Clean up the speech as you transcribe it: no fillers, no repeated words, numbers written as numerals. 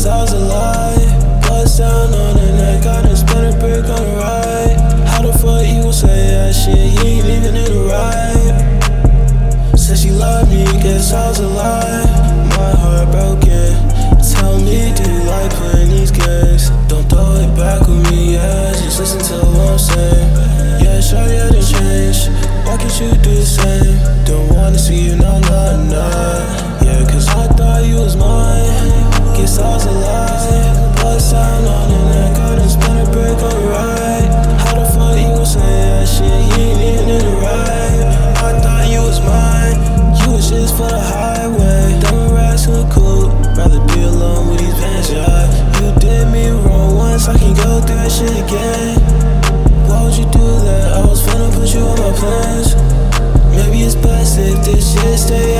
Guess I was a lie. Bust down on the neck, I done spent a brick on the ride. How the fuck you gon' say that shit? You ain't even in the ride. Said she loved me, guess I was a lie. My heart broken. Tell me, do you like playing these games? Don't throw it back with me, yeah. Just listen to what I'm saying. Yeah, sure, yeah, done changed. Why can't you do the same? Don't wanna see you, no, no, no. Yeah, cause I thought you was mine. Guess I was a lie. Bust down on the neck, I done spent a brick on the ride. How the fuck you gon' say that shit? You ain't even in the ride. I thought you was mine. You was just for the highway. Diamond racks in the coupe. Rather be alone with these bands, yeah. You did me wrong once, I can't go through that shit again. Why would you do that? I was finna put you on my plans. Maybe it's best if this shit stays